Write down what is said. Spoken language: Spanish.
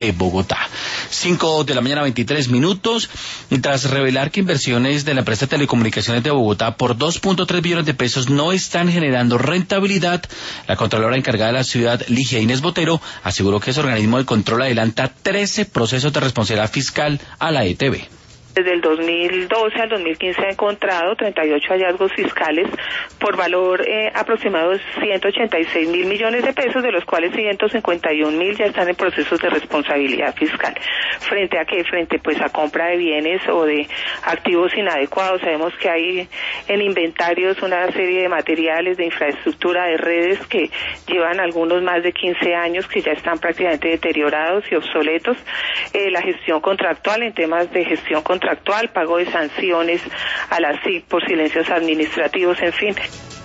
de Bogotá. 5:23 a.m. Tras revelar que inversiones de la empresa de telecomunicaciones de Bogotá por 2.3 billones de pesos no están generando rentabilidad, la contralora encargada de la ciudad, Ligia Inés Botero, aseguró que ese organismo de control adelanta 13 procesos de responsabilidad fiscal a la ETB. Desde el 2012 al 2015 ha encontrado 38 hallazgos fiscales por valor aproximado de 186 mil millones de pesos, de los cuales 151 mil ya están en procesos de responsabilidad fiscal. ¿Frente a qué? Frente pues a compra de bienes o de activos inadecuados. Sabemos que hay en inventarios una serie de materiales, de infraestructura, de redes que llevan algunos más de 15 años, que ya están prácticamente deteriorados y obsoletos. La gestión contractual, en temas de gestión contractual, pago de sanciones a la SIC por silencios administrativos, en fin.